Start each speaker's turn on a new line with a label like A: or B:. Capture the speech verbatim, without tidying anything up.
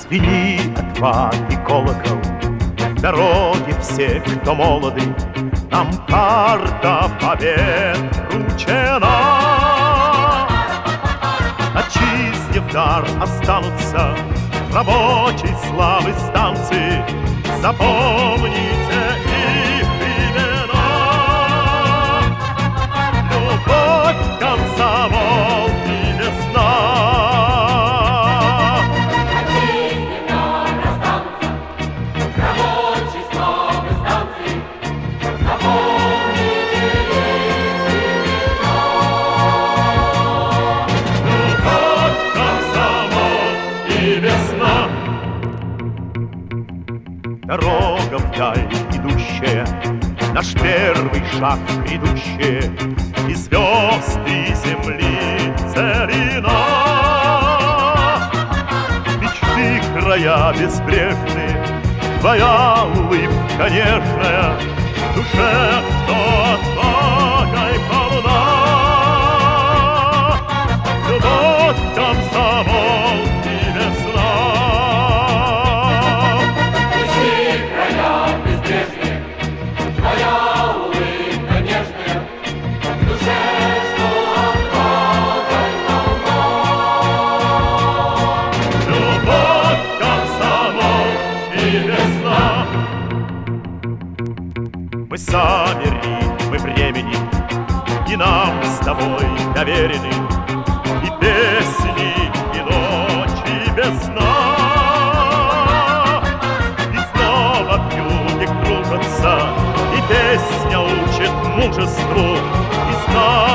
A: Звенит от ваты колокол, дороги все, кто молоды, нам карта побед вручена. Отчизне в дар останутся рабочей славы станции. Запомните их имена. Любовь, комсомол и весна.
B: Отчизне в дар останутся рабочей славы станции. Запомните их имена.
A: Любовь, комсомол и весна. Дорога вдаль идущая, наш первый шаг грядущее, и звезд, и земли целина. Мечты края безбрежные, твоя улыбка нежная, в душе, что отвагой полна. Любовь, комсомол и весна.
B: Твоя улыбка нежная, в душе, что отвагой полна.
A: Любовь, комсомол и весна. Мы сами ритмы времени, и нам с тобой доверены и песни, и ночи без сна. И снова в юге кружатся, и песня учит мужеству, и знает